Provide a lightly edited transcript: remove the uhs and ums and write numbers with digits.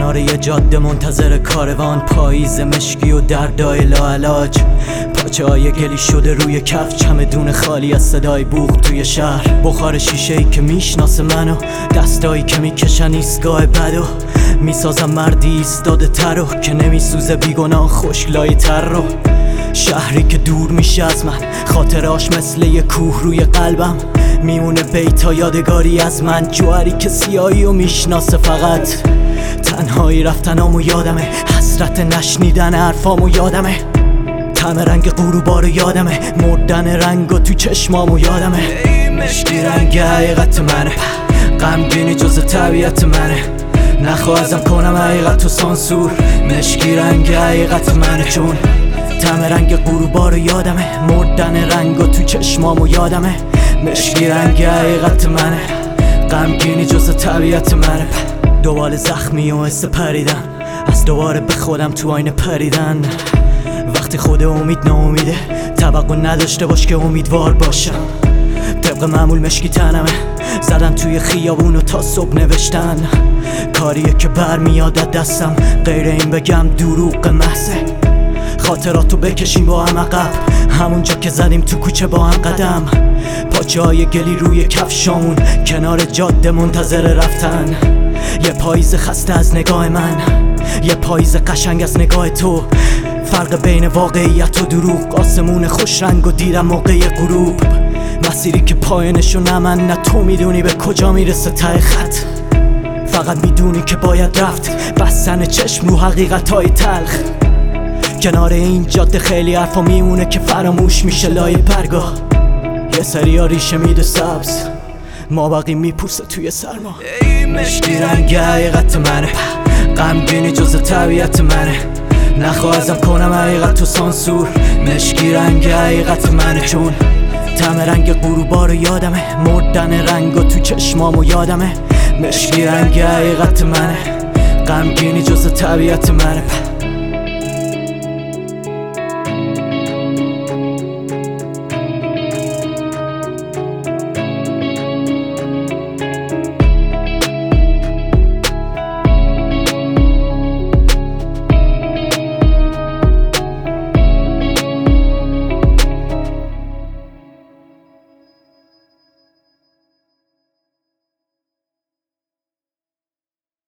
کنار یه جاده منتظر کاروان، پاییز مشکی و دردای لاعلاج. پاچه های گلی شده روی کف، چمدون خالی از صدای بوق توی شهر. بخار شیشه‌ای که میشناسه منو، دستایی که میکشن ایستگاه بدو. میسازم مردی ایستاده تر رو که نمیسوزه بیگناه خشکلای تر رو. شهری که دور میشه از من، خاطراش مثل یه کوه روی قلبم. میمونه بیتا یادگاری از من، جوهری که سیاهی و میشناسه فقط. تنهایی رفتنامو یادمه، حسرت نشنیدن حرفامو یادمه. طعم رنگ غروبا رو یادمه، مردن رنگا تو چشمامو یادمه. مشکی رنگ حقیقت منه، غمگینی جز طبیعت منه. نخواه ازم کنم حقیقت و سانسور. مشکی رنگ حقیقت منه، چون طعم رنگ غروبا رو یادمه، مردن رنگا تو چشمامو یادمه. مشکی رنگ حقیقت منه، غمگینی جز طبیعت منه. دوباره زخمی و حس پریدن، از دوباره به خودم تو آینه پریدن. وقتی خود امید ناامیده، توقع نداشته باش که امیدوار باشم. طبق معمول مشکی تنمه، زدن توی خیابونو تا صبح نوشتن. کاریه که برمیاد از دستم، غیر این بگم دروغ محضه. خاطراتو بکشیم با هم عقب، همونجا که زدیم تو کوچه با هم قدم. پاچه های گلی روی کفشامون، کنار جاده منتظر رفتن. یه پاییز خسته از نگاه من، یه پاییز قشنگ از نگاه تو. فرق بین واقعیت و دروغ، آسمون خوش رنگ و دیدم موقع غروب. مسیری که پایانشو نه من نه تو میدونی به کجا میرسه ته خط. فقط میدونی که باید رفت، بستن چشم رو حقیقتهای تلخ. کنار این جاده خیلی حرفا میمونه که فراموش میشه لای برگاه. یه سریا ریشه میده سبز، ما باقی میپوسه توی سرما. مشکی رنگ حقیقت منه، غمگینی جز طبیعت منه. نخواه ازم کنم حقیقت و سانسور. مشکی رنگ حقیقت منه، چون طعم رنگ غروبا رو یادمه، مردن رنگا تو چشمامو یادمه. مشکی رنگ حقیقت منه، غمگینی جز طبیعت منه.